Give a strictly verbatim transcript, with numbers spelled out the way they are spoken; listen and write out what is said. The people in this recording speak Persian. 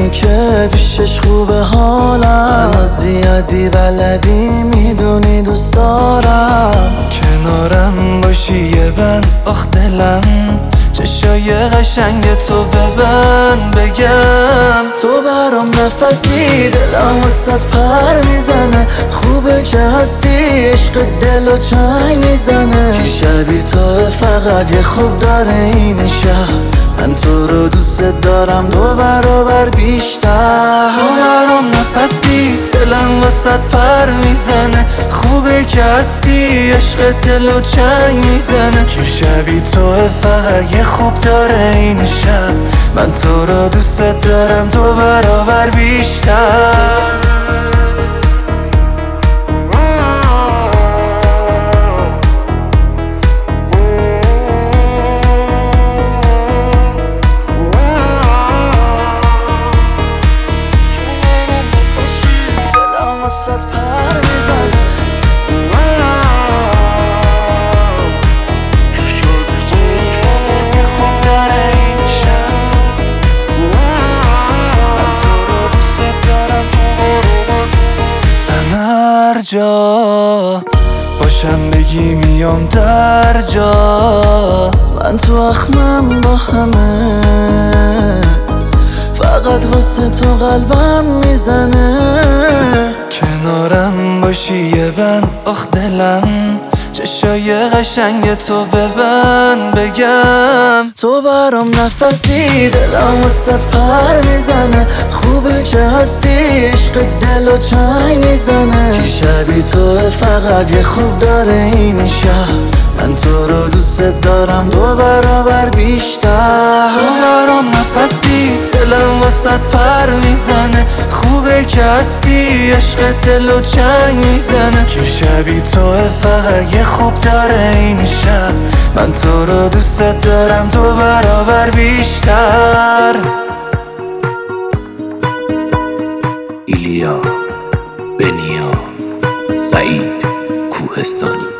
میدونی که پیشش خوبه حالم، منو زیادی بلدی میدونی دوست دارم. کنارم باشی یه بند آخ دلم، چشای قشنگ تو ببند بگم تو برام نفسی، دلم وسط پر میزنه. خوبه که هستی، عشق دل و چنگ میزنه. کی شبیه تو فقط یه خوب داره این شهر، من تو رو دوست دارم دو برابر بیشتر. تو برام نفسی، دلم وسط پر میزنه. خوبه که هستی، عشق دل و چنگ میزنه. کی شبیه تو فقط یه خوب داره این شب، من تو رو دوست دارم دو برابر بیشتر. وسط پر میزنه. خوب داره این شب، من تو رو دوست دارم. من هر جا باشم بگی میام در جا، من تو اخمم با همه، فقط واسه تو قلبم میزنه. کنارم باشی یه بند آخ دلم، چشای قشنگ تو ببند بگم تو برام نفسی، دلم وسط پر میزنه. خوبه که هستی، عشق دل و چنگ میزنه. کی شبیه تو فقط یه خوب داره این شهر، من تو رو دوست دارم دو برابر بیشتر. تو برام نفسی، دلم وسط پر میزنه. خوبه که هستی، عشق دل و چنگ میزنه. کی شبیه تو فقط یه خوب داره این شب، من تو رو دوست دارم دو برابر بیشتر. ایلیا، بنیا، سعید کوهستانی.